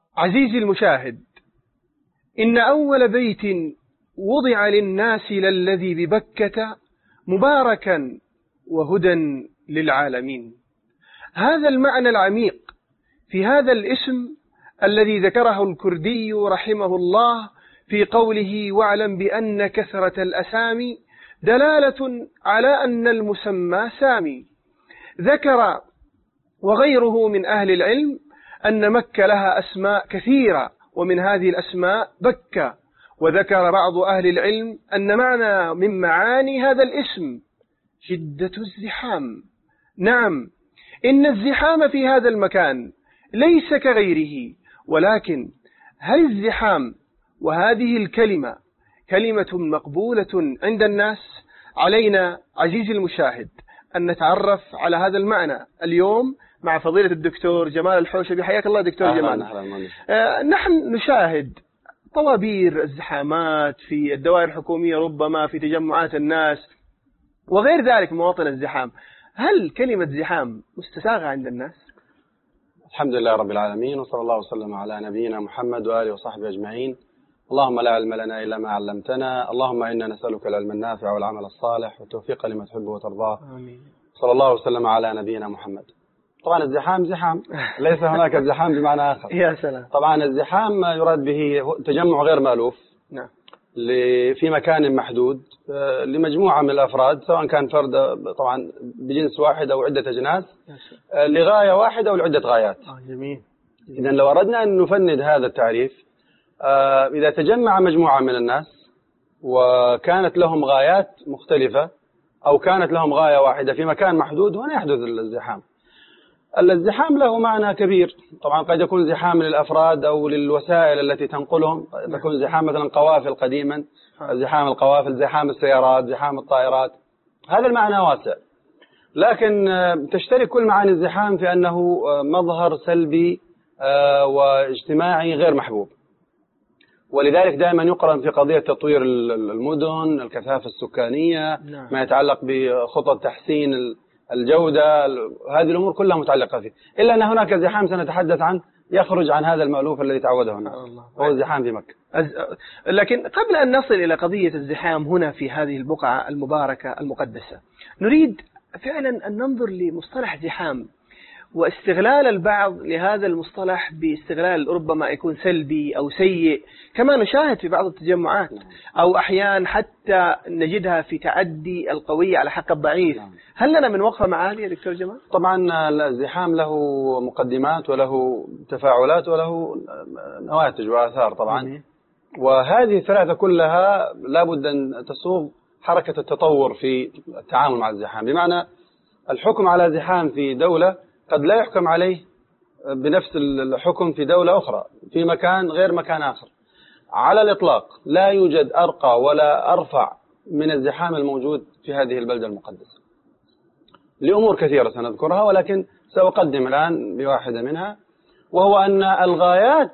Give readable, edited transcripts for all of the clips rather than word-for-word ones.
عزيزي المشاهد، إن أول بيت وضع للناس للذي ببكة مباركا وهدى للعالمين. هذا المعنى العميق في هذا الاسم الذي ذكره الكردي رحمه الله في قوله: واعلم بأن كثرة الأسامي دلالة على أن المسمى سامي. ذكر وغيره من أهل العلم أن مكة لها أسماء كثيرة، ومن هذه الأسماء بكة. وذكر بعض أهل العلم أن معنى من معاني هذا الاسم شدة الزحام. نعم، إن الزحام في هذا المكان ليس كغيره، ولكن هل الزحام وهذه الكلمة كلمة مقبولة عند الناس؟ علينا عزيزي المشاهد أن نتعرف على هذا المعنى اليوم مع فضيلة الدكتور جمال الحوشبي. حياك الله دكتور جمال. نحن نشاهد طوابير الزحامات في الدوائر الحكومية، ربما في تجمعات الناس وغير ذلك مواطن الزحام. هل كلمة زحام مستساغة عند الناس؟ الحمد لله رب العالمين، وصلى الله وسلم على نبينا محمد وآله وصحبه أجمعين. اللهم لا علم لنا إلا ما علمتنا، اللهم إنا نسألك العلم النافع والعمل الصالح والتوفيق لما تحبه وترضاه. آمين. صلى الله وسلم على نبينا محمد. طبعا الزحام زحام، ليس هناك الزحام بمعنى آخر. يا سلام. طبعا الزحام يراد به تجمع غير مألوف. نعم. في مكان محدود لمجموعة من الأفراد، سواء كان فرد طبعا بجنس واحد أو عدة أجناس، لغاية واحدة أو لعدة غايات. جميل. إذن لو أردنا أن نفند هذا التعريف، إذا تجمع مجموعة من الناس وكانت لهم غايات مختلفة أو كانت لهم غاية واحدة في مكان محدود، هنا يحدث الزحام. الزحام له معنى كبير. طبعا قد يكون زحام للأفراد أو للوسائل التي تنقلهم، قد يكون زحام مثلا قوافل قديما، زحام القوافل، زحام السيارات، زحام الطائرات. هذا المعنى واسع، لكن تشترك كل معاني الزحام في أنه مظهر سلبي واجتماعي غير محبوب. ولذلك دائما يقرن في قضية تطوير المدن، الكثافة السكانية، ما يتعلق بخطط تحسين الجودة، هذه الأمور كلها متعلقة فيه. إلا أن هناك زحام سنتحدث عنه يخرج عن هذا المألوف الذي تعوده الناس، هو الزحام في مكة. لكن قبل أن نصل إلى قضية الزحام هنا في هذه البقعة المباركة المقدسة، نريد فعلا أن ننظر لمصطلح زحام واستغلال البعض لهذا المصطلح باستغلال ربما يكون سلبي أو سيء، كما نشاهد في بعض التجمعات، أو أحيانا حتى نجدها في تعدي القوي على حق الضعيف. هل لنا من وقفة مع هذه يا دكتور جمال؟ طبعا الزحام له مقدمات وله تفاعلات وله نواتج وآثار طبعا، وهذه الثلاثة كلها لابد أن تصوغ حركة التطور في التعامل مع الزحام. بمعنى الحكم على زحام في دولة قد لا يحكم عليه بنفس الحكم في دولة أخرى في مكان غير مكان آخر. على الإطلاق لا يوجد أرقى ولا أرفع من الزحام الموجود في هذه البلدة المقدسة، لأمور كثيرة سنذكرها، ولكن سأقدم الآن بواحدة منها، وهو أن الغايات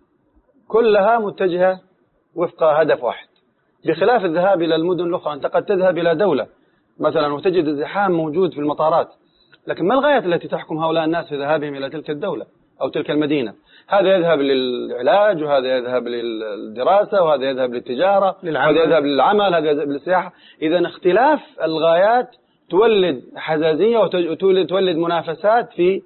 كلها متجهة وفق هدف واحد، بخلاف الذهاب إلى المدن الأخرى. أنت قد تذهب إلى دولة مثلا وتجد الزحام موجود في المطارات، لكن ما الغايات التي تحكم هؤلاء الناس في ذهابهم إلى تلك الدولة أو تلك المدينة؟ هذا يذهب للعلاج، وهذا يذهب للدراسة، وهذا يذهب للتجارة، وهذا يذهب للعمل، هذا يذهب للسياحة. إذا اختلاف الغايات تولد حزازية وتولد منافسات في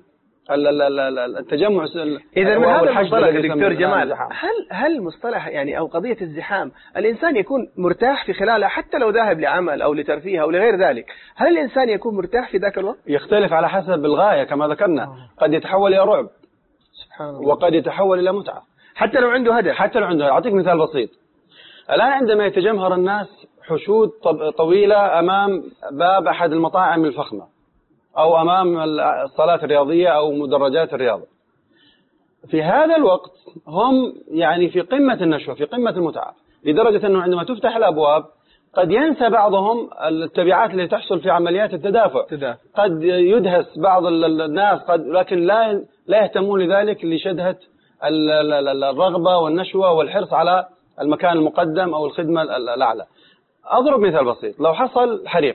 التجمع. إذا من هذا المصطلح دكتور جمال، هل مصطلح يعني أو قضية الزحام الإنسان يكون مرتاح في خلالها حتى لو ذاهب لعمل أو لترفيه أو لغير ذلك؟ هل الإنسان يكون مرتاح في ذاك الوقت؟ يختلف على حسب الغاية كما ذكرنا. قد يتحول إلى رعب، سبحان الله، وقد يتحول إلى متعة، حتى لو عنده هدف. أعطيك مثال بسيط. الآن عندما يتجمهر الناس حشود طويلة أمام باب أحد المطاعم الفخمة أو أمام الصالات الرياضية أو مدرجات الرياضة، في هذا الوقت هم يعني في قمة النشوة، في قمة المتعة، لدرجة أنه عندما تفتح الأبواب قد ينسى بعضهم التبعات التي تحصل في عمليات التدافع. قد يدهس بعض الناس، لكن لا يهتمون لذلك لشدة الرغبة والنشوة والحرص على المكان المقدم أو الخدمة الأعلى. أضرب مثال بسيط. لو حصل حريق،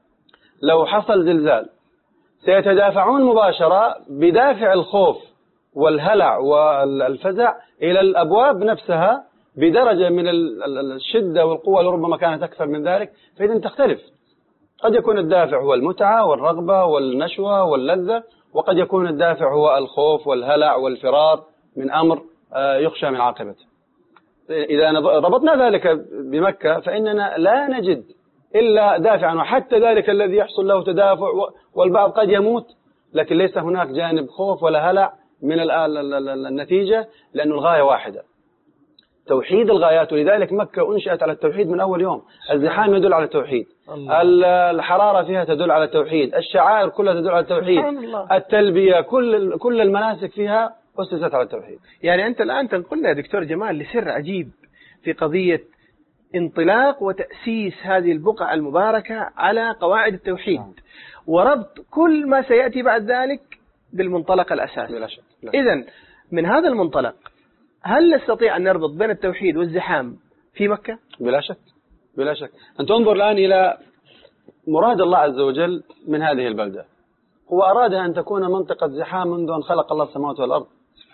لو حصل زلزال، سيتدافعون مباشرة بدافع الخوف والهلع والفزع إلى الأبواب نفسها بدرجة من الشدة والقوة لربما كانت أكثر من ذلك، فإذا تختلف. قد يكون الدافع هو المتعة والرغبة والنشوة واللذة، وقد يكون الدافع هو الخوف والهلع والفرار من أمر يخشى من عاقبته. إذا ربطنا ذلك بمكة فإننا لا نجد إلا دافعا، وحتى ذلك الذي يحصل له تدافع والبعض قد يموت، لكن ليس هناك جانب خوف ولا هلع من النتيجة، لأن الغاية واحدة، توحيد الغايات. ولذلك مكة أنشأت على التوحيد من أول يوم. الزحام يدل على التوحيد، الحرارة فيها تدل على التوحيد، الشعائر كلها تدل على التوحيد، التلبية، كل المناسك فيها أسست على التوحيد. يعني أنت الآن تنقلنا يا دكتور جمال لسر عجيب في قضية انطلاق وتأسيس هذه البقعة المباركة على قواعد التوحيد، وربط كل ما سيأتي بعد ذلك بالمنطلق الأساسي. بلا شك. إذن من هذا المنطلق هل نستطيع أن نربط بين التوحيد والزحام في مكة؟ بلا شك، بلا شك. أن تنظر الآن إلى مراد الله عز وجل من هذه البلدة. هو أراد أن تكون منطقة زحام منذ أن خلق الله السماوات والأرض.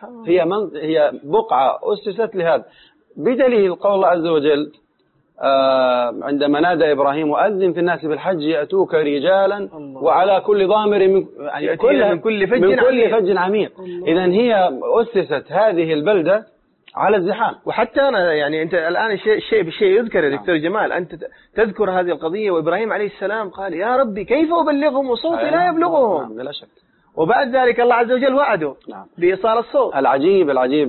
هي بقعة أسست لهذا، بدليل قول الله عز وجل عندما نادى إبراهيم وأذن في الناس بالحج يأتوك رجالا وعلى كل ضامر من كل فج عميق. إذن هي أسست هذه البلدة على الزحام. وحتى أنا يعني أنت الآن شيء بالشيء يذكر يا دكتور جمال، أنت تذكر هذه القضية، وإبراهيم عليه السلام قال يا ربي كيف أبلغهم وصوتي لا يبلغهم. بلا شك. وبعد ذلك الله عز وجل وعده بإيصال الصوت. العجيب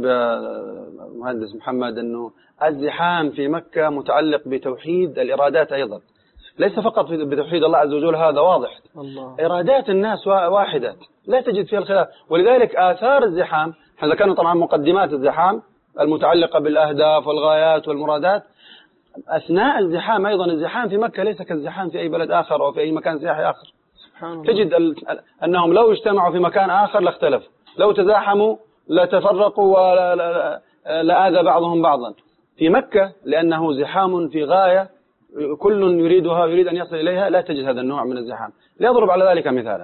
مهندس محمد أنه الزحام في مكة متعلق بتوحيد الإرادات أيضا، ليس فقط بتوحيد الله عز وجل، هذا واضح. إرادات الناس واحدة لا تجد فيها الخلاف. ولذلك آثار الزحام، احنا ذكرنا طبعا مقدمات الزحام المتعلقة بالأهداف والغايات والمرادات. أثناء الزحام أيضا، الزحام في مكة ليس كالزحام في أي بلد آخر أو في أي مكان سياحي آخر. تجد أنهم لو اجتمعوا في مكان آخر لاختلفوا، لو تزاحموا لتفرقوا ولآذى بعضهم بعضا. في مكة لأنه زحام في غاية كل يريدها، يريد أن يصل إليها، لا تجد هذا النوع من الزحام. لأضرب على ذلك مثالا،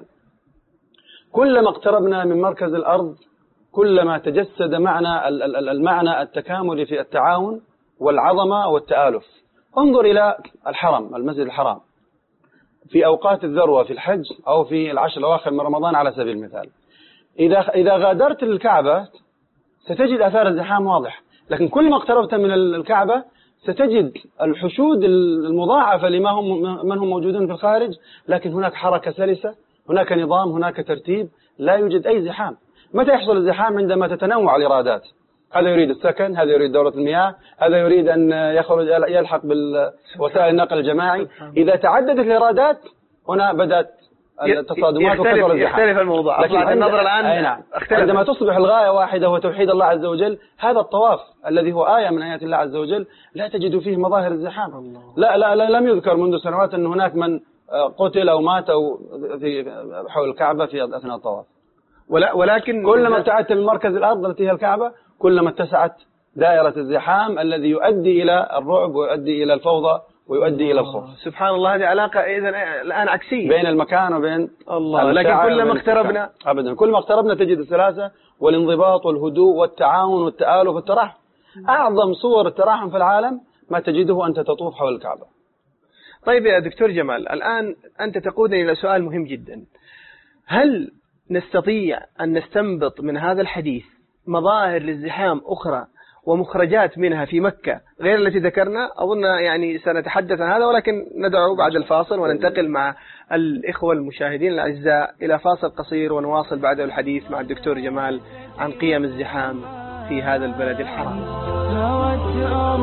كلما اقتربنا من مركز الأرض كلما تجسد المعنى التكاملي في التعاون والعظمة والتآلف. انظر إلى الحرم، المسجد الحرام، في أوقات الذروة في الحج أو في العشر الأواخر من رمضان على سبيل المثال، إذا غادرت الكعبة ستجد آثار الزحام واضح، لكن كل ما اقتربت من الكعبة ستجد الحشود المضاعفة من هم موجودون في الخارج، لكن هناك حركة سلسة، هناك نظام، هناك ترتيب، لا يوجد أي زحام. متى يحصل الزحام؟ عندما تتنوع الإرادات، هذا يريد السكن، هذا يريد دورة المياه، هذا يريد أن يلحق بالوسائل النقل الجماعي. إذا تعددت الإرادات هنا بدأت التصادمات وكثر الزحام. يختلف الموضوع. لكن النظر الآن عندما تصبح الغاية واحدة وتوحيد الله عز وجل، هذا الطواف الذي هو آية من آيات الله عز وجل لا تجد فيه مظاهر الزحام. لا لم يذكر منذ سنوات أن هناك من قتل أو مات في حول الكعبة في أثناء الطواف. ولكن كلما ابتعدت من مركز الأرض التي هي الكعبة كلما اتسعت دائرة الزحام الذي يؤدي إلى الرعب ويؤدي إلى الفوضى ويؤدي إلى الخوف. سبحان الله، هذه علاقة إذن الآن عكسية بين المكان وبين الله. لكن كلما اقتربنا أبدا، كل ما اقتربنا تجد السلاسة والانضباط والهدوء والتعاون والتآلف والتراحم. أعظم صور التراحم في العالم ما تجده أنت تطوف حول الكعبة. طيب يا دكتور جمال، الآن أنت تقودني إلى سؤال مهم جدا. هل نستطيع أن نستنبط من هذا الحديث مظاهر للزحام أخرى ومخرجات منها في مكة غير التي ذكرنا؟ أظن يعني سنتحدث عن هذا، ولكن ندعو بعد الفاصل وننتقل مع الإخوة المشاهدين الأعزاء إلى فاصل قصير، ونواصل بعده الحديث مع الدكتور جمال عن قيم الزحام في هذا البلد الحرام. هوت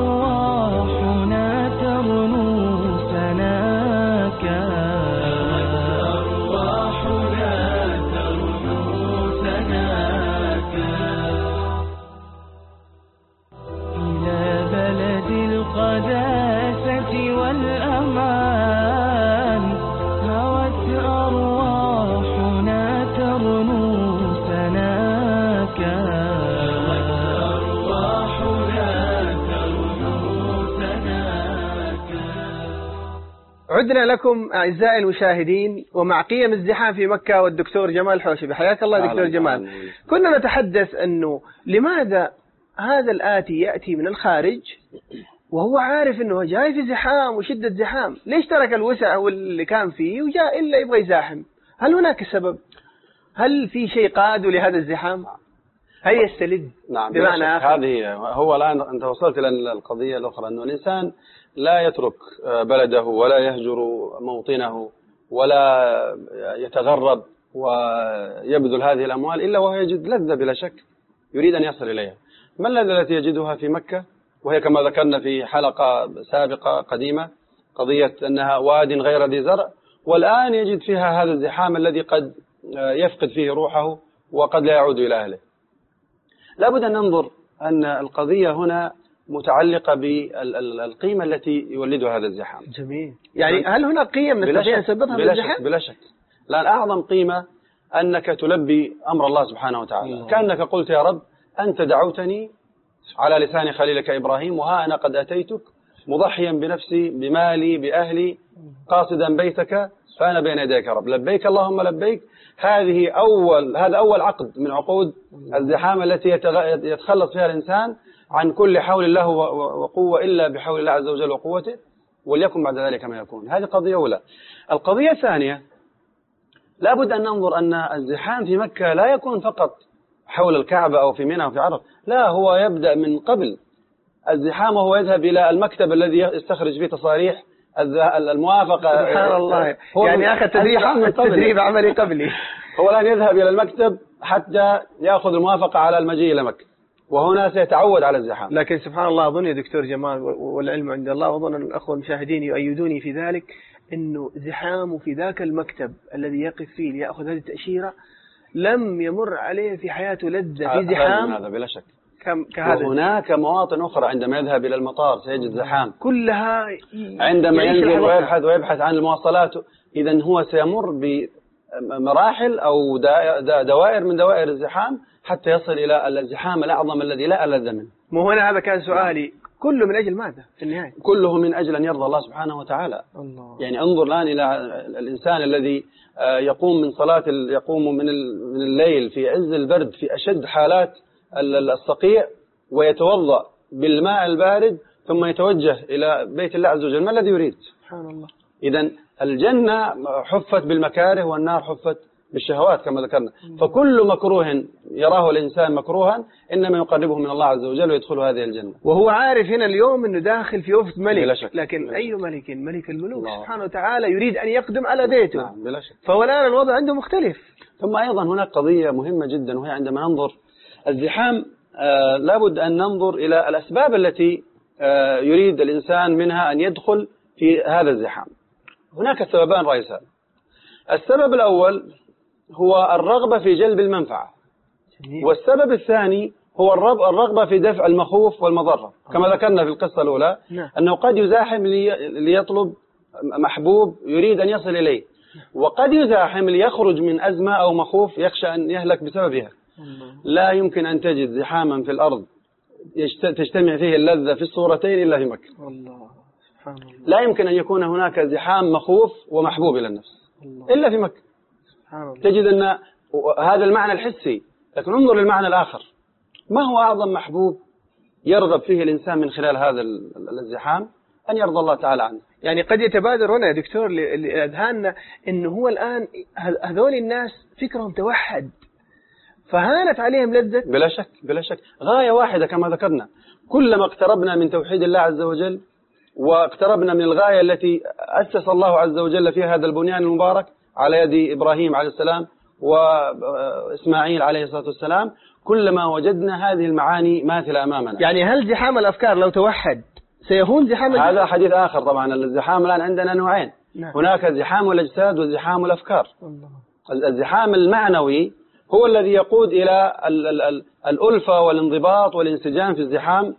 أرواحنا ترنو سناك، القداسة والأمان، هوت أرواحنا ترنو سناك، هوت أرواحنا ترنو عدنا لكم أعزائي المشاهدين ومع قيم الزحام في مكة والدكتور جمال حوشبي. حياك الله دكتور جمال. كنا نتحدث أنه لماذا هذا الآتي يأتي من الخارج وهو عارف أنه جاي في زحام وشدة زحام، ليش ترك الوسع واللي كان فيه وجاء إلا يبغى يزاحم؟ هل هناك سبب؟ هل في شيء قاده لهذا الزحام؟ هل يستلذ؟ نعم بمعنى هذه هو الآن أنت وصلت إلى القضية الأخرى، أنه الإنسان لا يترك بلده ولا يهجر موطنه ولا يتغرب ويبذل هذه الأموال إلا وهو يجد لذة بلا شك يريد أن يصل إليها. ما اللذة التي يجدها في مكة؟ وهي كما ذكرنا في حلقة سابقة قديمة قضية أنها واد غير ذي زرع، والآن يجد فيها هذا الزحام الذي قد يفقد فيه روحه وقد لا يعود إلى أهله. لابد أن ننظر أن القضية هنا متعلقة بالقيمة التي يولدها هذا الزحام. جميل. يعني هل هناك قيم نستطيع أن نثبتها بالزحام؟ بلا شك. الآن أعظم قيمة أنك تلبي أمر الله سبحانه وتعالى. كأنك قلت يا رب أنت دعوتني على لسان خليلك إبراهيم وها أنا قد أتيتك مضحيا بنفسي بمالي بأهلي قاصدا بيتك فأنا بين يديك يا رب، لبيك اللهم لبيك. هذا أول عقد من عقود الزحام التي يتخلص فيها الإنسان عن كل حول الله وقوة إلا بحول الله عز وجل وقوته، وليكن بعد ذلك ما يكون. هذه قضية أولى. القضية الثانية لابد أن ننظر أن الزحام في مكة لا يكون فقط حول الكعبة أو في منى أو في عرفة، لا، هو يبدأ من قبل الزحام وهو يذهب إلى المكتب الذي يستخرج فيه تصاريح الموافقة. سبحان الله. يعني أخذ تدريب عملي قبلي. هو الآن يذهب إلى المكتب حتى يأخذ الموافقة على المجيء إلى مكة، وهنا سيتعود على الزحام. لكن سبحان الله أظن يا دكتور جمال والعلم عند الله، وأظن أن الأخوة المشاهدين يؤيدوني في ذلك، أنه زحامه في ذاك المكتب الذي يقف فيه ليأخذ هذه التأشيرة لم يمر عليه في حياته لذة في زحام. هذا بلا شك. وهناك مواطن أخرى عندما يذهب إلى المطار سيجد زحام كلها. عندما ينزل ويبحث عن المواصلات، إذن هو سيمر بمراحل أو دوائر من دوائر الزحام حتى يصل إلى الزحام الأعظم الذي لا ألذ منه. مو هنا هذا كان سؤالي، كله من أجل ماذا في النهاية؟ كله من أجل أن يرضى الله سبحانه وتعالى. الله. يعني انظر الآن إلى الإنسان الذي يقوم من الليل في عز البرد في أشد حالات الصقيع ويتوضأ بالماء البارد ثم يتوجه إلى بيت الله عز وجل. ما الذي يريد؟ سبحان الله. إذن الجنة حفت بالمكاره والنار حفت بالشهوات كما ذكرنا. فكل مكروه يراه الإنسان مكروها إنما يقربه من الله عز وجل ويدخله هذه الجنة، وهو عارف هنا اليوم أنه داخل في وفد ملك. بلا شك. لكن أي ملك؟ ملك الملوك سبحانه وتعالى يريد أن يقدم على بيته. نعم بلا شك. فهو الآن الوضع عنده مختلف. ثم أيضا هناك قضية مهمة جدا، وهي عندما ننظر الزحام لابد أن ننظر إلى الأسباب التي يريد الإنسان منها أن يدخل في هذا الزحام. هناك سببان رئيسان. السبب الأول هو الرغبة في جلب المنفعة، والسبب الثاني هو الرغبة في دفع المخوف والمضرة، كما ذكرنا في القصة الأولى أنه قد يزاحم ليطلب محبوب يريد أن يصل إليه، وقد يزاحم ليخرج من أزمة أو مخوف يخشى أن يهلك بسببها. لا يمكن أن تجد زحاما في الأرض تجتمع فيه اللذة في الصورتين إلا في مكة. سبحان الله. لا يمكن أن يكون هناك زحام مخوف ومحبوب إلى النفس إلا في مكة. تجد أن هذا المعنى الحسي، لكن انظر للمعنى الآخر. ما هو أعظم محبوب يرغب فيه الإنسان من خلال هذا الزحام؟ أن يرضى الله تعالى عنه. يعني قد يتبادر هنا يا دكتور لأذهاننا أنه هو الآن هذول الناس فكرهم توحد فهانت عليهم لذة. بلا شك بلا شك. غاية واحدة كما ذكرنا. كلما اقتربنا من توحيد الله عز وجل واقتربنا من الغاية التي أسس الله عز وجل فيها هذا البنيان المبارك على يد إبراهيم عليه السلام وإسماعيل عليه الصلاة والسلام، كلما وجدنا هذه المعاني ماثلة أمامنا. يعني هل زحام الأفكار لو توحد سيهون زحام الجسد؟ هذا حديث آخر. طبعا الزحام الآن عندنا نوعين. هناك زحام الأجساد وزحام الأفكار. الزحام المعنوي هو الذي يقود إلى الألفة والانضباط والانسجام في الزحام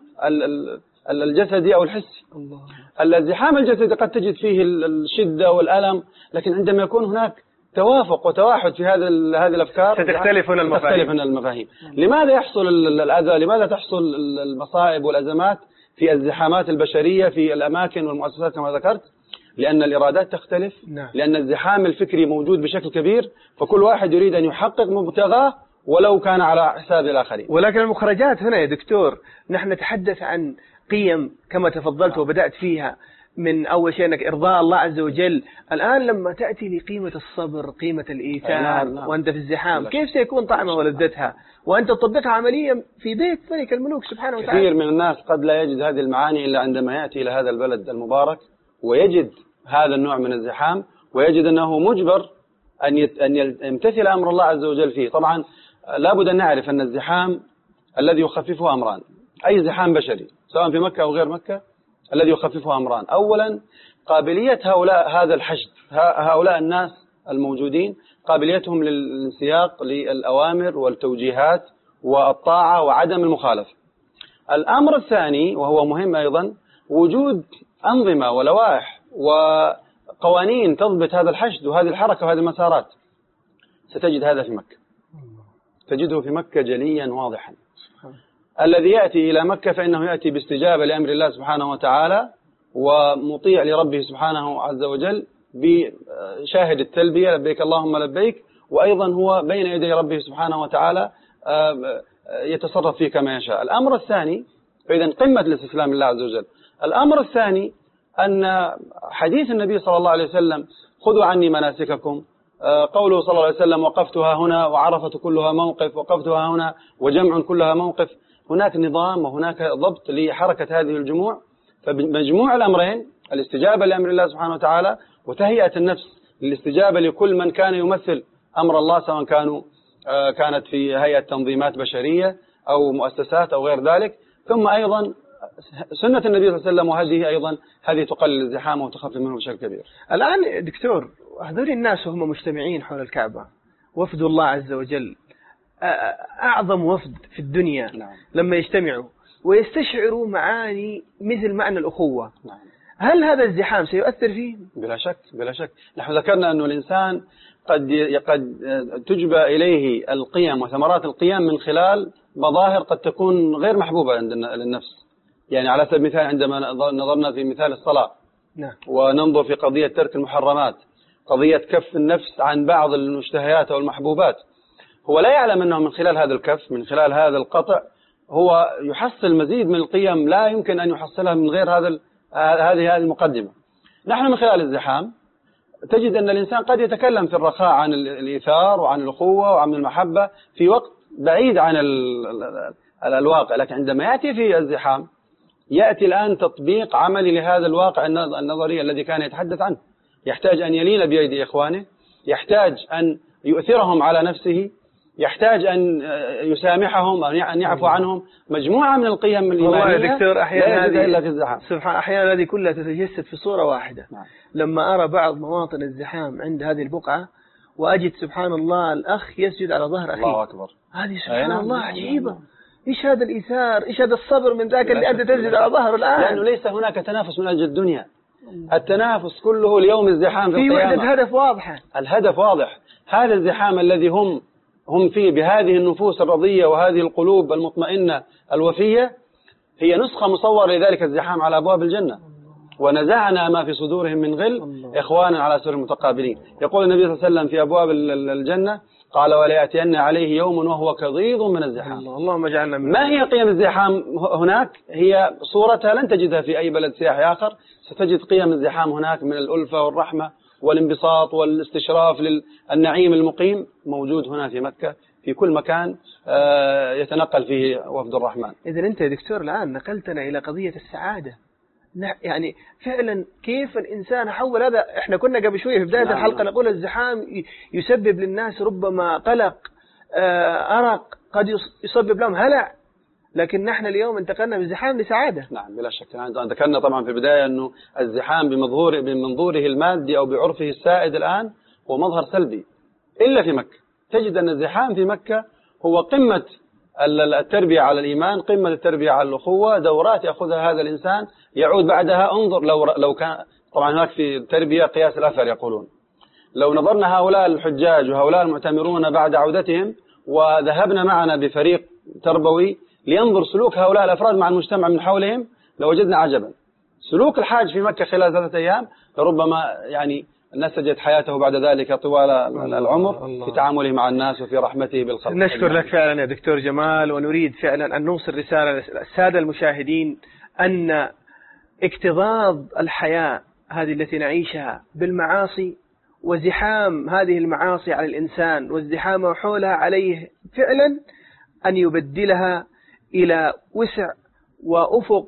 الجسدي أو الحسي. الزحام الجسدي قد تجد فيه الشدة والألم، لكن عندما يكون هناك توافق وتواحد في هذه الأفكار ستختلف هنا المفاهيم. لماذا يحصل الأذى؟ لماذا تحصل المصائب والأزمات في الزحامات البشرية في الأماكن والمؤسسات كما ذكرت؟ لأن الإرادات تختلف، لأن الزحام الفكري موجود بشكل كبير، فكل واحد يريد أن يحقق مبتغاه ولو كان على حساب الآخرين. ولكن المخرجات هنا يا دكتور، نحن نتحدث عن قيم كما تفضلت وبدأت فيها، من أول شيء أنك إرضاء الله عز وجل. الآن لما تأتي لقيمة الصبر، قيمة الإيثار، وأنت في الزحام، كيف سيكون طعمها ولذتها وأنت تطبقها عمليا في بيت ملك الملوك سبحانه وتعالى؟ كثير من الناس قد لا يجد هذه المعاني إلا عندما يأتي إلى هذا البلد المبارك ويجد هذا النوع من الزحام، ويجد أنه مجبر أن يمتثل أمر الله عز وجل فيه. طبعا لابد أن نعرف أن الزحام الذي يخففه أمران، أي زحام بشري سواء في مكة أو غير مكة، الذي يخففه أمران. أولا قابلية هذا الحشد، هؤلاء الناس الموجودين، قابليتهم للانسياق للأوامر والتوجيهات والطاعة وعدم المخالفة. الأمر الثاني وهو مهم أيضا، وجود أنظمة ولوائح وقوانين تضبط هذا الحشد وهذه الحركة وهذه المسارات. ستجد هذا في مكة، تجده في مكة جليا واضحا. الذي يأتي إلى مكة فإنه يأتي باستجابة لأمر الله سبحانه وتعالى، ومطيع لربه سبحانه عز وجل، بشاهد التلبية لبيك اللهم لبيك، وأيضا هو بين يدي ربه سبحانه وتعالى يتصرف فيه كما يشاء. الأمر الثاني، فإذا قمة الاستسلام لله عز وجل. الأمر الثاني أن حديث النبي صلى الله عليه وسلم خذوا عني مناسككم، قوله صلى الله عليه وسلم وقفتها هنا وعرفة كلها موقف، وقفتها هنا وجمع كلها موقف. هناك نظام وهناك ضبط لحركة هذه الجموع. فمجموع الأمرين، الاستجابة لأمر الله سبحانه وتعالى وتهيئة النفس للاستجابة لكل من كان يمثل أمر الله، سواء كانت في هيئة تنظيمات بشرية أو مؤسسات أو غير ذلك. ثم أيضا سنة النبي صلى الله عليه وسلم، وهذه أيضا هذه تقلل الزحام وتخفف منه بشكل كبير. الآن دكتور، هذول الناس وهم مجتمعين حول الكعبة، وفد الله عز وجل، أعظم وفد في الدنيا، لما يجتمعوا ويستشعروا معاني مثل معنى الأخوة، هل هذا الزحام سيؤثر فيه؟ بلا شك بلا شك. نحن ذكرنا أن الإنسان قد تجبى إليه القيم وثمرات القيم من خلال مظاهر قد تكون غير محبوبة عند النفس. يعني على سبيل المثال عندما نظرنا في مثال الصلاة، وننظر في قضية ترك المحرمات، قضية كف النفس عن بعض المشتهيات أو المحبوبات، هو لا يعلم أنه من خلال هذا الكف، من خلال هذا القطع، هو يحصل مزيد من القيم لا يمكن أن يحصلها من غير هذه المقدمة. نحن من خلال الزحام تجد أن الإنسان قد يتكلم في الرخاء عن الإيثار وعن الأخوة وعن المحبة في وقت بعيد عن الواقع، لكن عندما يأتي في الزحام يأتي الآن تطبيق عملي لهذا الواقع النظري الذي كان يتحدث عنه. يحتاج أن يلين بأيدي إخوانه، يحتاج أن يؤثرهم على نفسه، يحتاج أن يسامحهم، أن يعفو عنهم. مجموعة من القيم الإيمانية دكتور أحيانا إلا في الزحام. سبحان، أحيانا هذه كلها تتجسد في صورة واحدة. لما أرى بعض مواطن الزحام عند هذه البقعة، وأجد سبحان الله الأخ يسجد على ظهر أخيه. الله أكبر. هذه سبحان الله عجيبة. إيش هذا الإيثار؟ إيش هذا الصبر من ذاك اللي أنت تسجد على ظهره الآن؟ لأنه ليس هناك تنافس من أجل الدنيا، التنافس كله اليوم الزحام في القيامة. وحدة هدف واضحة، الهدف واضح. هذا الزحام الذي هم فيه بهذه النفوس الرضية وهذه القلوب المطمئنة الوفية، هي نسخة مصورة لذلك الزحام على أبواب الجنة. ونزعنا ما في صدورهم من غل إخوانا على سرر متقابلين. يقول النبي صلى الله عليه وسلم في أبواب الجنة، قال وليأتين عليه يوم وهو كضيض من الزحام. اللهم اجعلنا من. ما هي قيم الزحام هناك؟ هي صورتها لن تجدها في أي بلد سياحي آخر. ستجد قيم الزحام هناك من الألفة والرحمة والانبساط والاستشراف للنعيم المقيم، موجود هنا في مكة في كل مكان يتنقل فيه وفد الرحمن. إذن أنت يا دكتور الآن نقلتنا إلى قضية السعادة. يعني فعلا كيف الإنسان حول هذا. إحنا كنا قبل شوية في بداية الحلقة نقول الزحام يسبب للناس ربما قلق، أرق، قد يسبب لهم هلع، لكن نحن اليوم انتقلنا من الزحام لسعادة. نعم بلا شك. ذكرنا طبعا في البداية أنه الزحام بمنظوره المادي أو بعرفه السائد الآن هو مظهر سلبي، إلا في مكة. تجد أن الزحام في مكة هو قمة التربية على الإيمان، قمة التربية على الأخوة، دورات يأخذها هذا الإنسان يعود بعدها. انظر لو كان طبعا هناك في التربية قياس الأثر يقولون، لو نظرنا هؤلاء الحجاج وهؤلاء المعتمرون بعد عودتهم وذهبنا معنا بفريق تربوي لينظر سلوك هؤلاء الأفراد مع المجتمع من حولهم، لوجدنا عجبا. سلوك الحاج في مكة خلال 3 أيام لربما يعني نسجت حياته بعد ذلك طوال العمر في تعامله مع الناس وفي رحمته بالخلق. نشكر لك فعلا يا دكتور جمال، ونريد فعلا أن نوصل رسالة للسادة المشاهدين أن اكتظاظ الحياة هذه التي نعيشها بالمعاصي وزحام هذه المعاصي على الإنسان وازدحامه حولها عليه فعلا أن يبدلها إلى وسع وأفق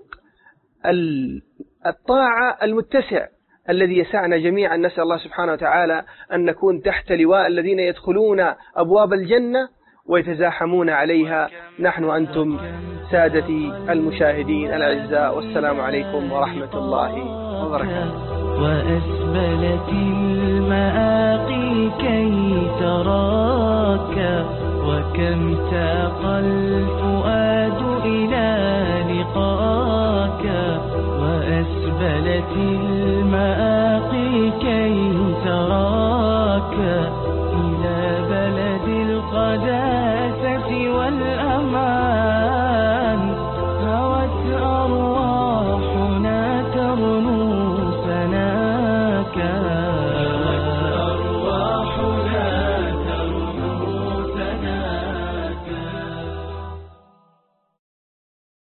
الطاعة المتسع الذي يسعنا جميعا. نسأل الله سبحانه وتعالى أن نكون تحت لواء الذين يدخلون أبواب الجنة ويتزاحمون عليها. نحن وأنتم سادتي المشاهدين الأعزاء، والسلام عليكم ورحمة الله وبركاته. وأسبلت المآقي كي تراك، وكم تاق الفؤاد